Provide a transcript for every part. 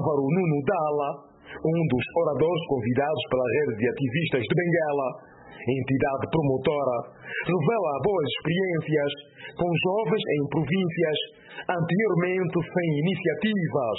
Álvaro Nuno Dalla, um dos oradores convidados pela rede de ativistas de Benguela, entidade promotora, revela boas experiências com jovens em províncias anteriormente sem iniciativas.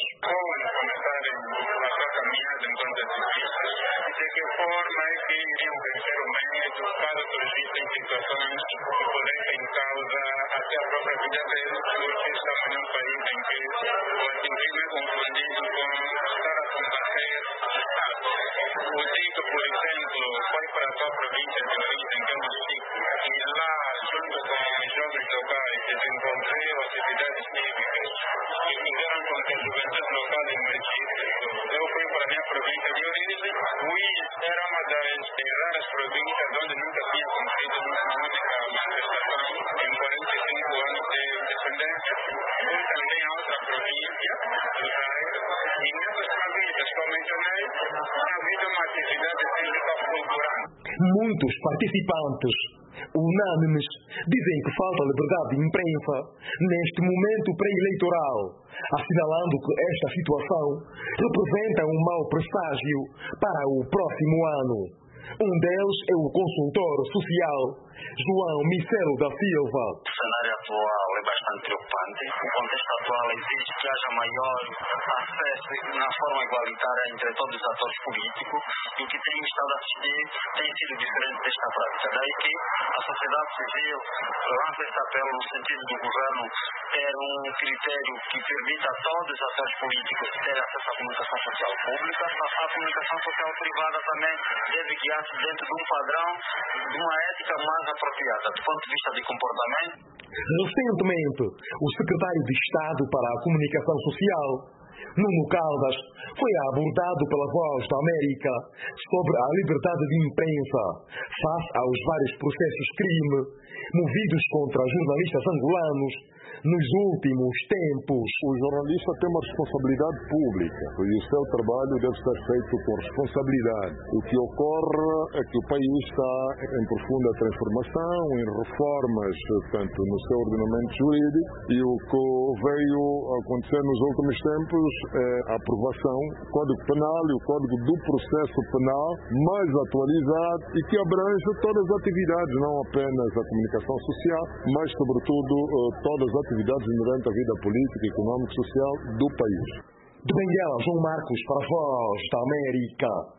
Muitos participantes, unânimes, dizem que falta liberdade de imprensa neste momento pré-eleitoral, assinalando que esta situação representa um mau presságio para o próximo ano. Um deles é o consultor social, João Micelo da Silva. O cenário atual é bastante preocupante. O contexto atual exige que haja maior acesso na forma igualitária entre todos os atores políticos, e o que tem estado a assistir tem sido diferente desta prática. Daí que a sociedade civil lança esse apelo no sentido do governo ter um critério que permita a todos os atores políticos ter acesso à comunicação social pública. A comunicação social privada também deve guiar-se dentro de um padrão, de uma ética mais apropriada do ponto de vista de comportamento. Recentemente, o secretário de Estado para a Comunicação Social, Nuno Caldas, foi abordado pela Voz da América sobre a liberdade de imprensa face aos vários processos crime movidos contra jornalistas angolanos nos últimos tempos. O jornalista tem uma responsabilidade pública e o seu trabalho deve ser feito com responsabilidade. O que ocorre é que o país está em profunda transformação, em reformas, tanto no seu ordenamento jurídico, e o que veio a acontecer nos últimos tempos é a aprovação do Código Penal e o Código do Processo Penal mais atualizado e que abrange todas as atividades, não apenas a comunicação social, mas sobretudo todas as atividades inerentes à vida política, econômica e social do país. De Benguela, João Marcos para a Voz da América.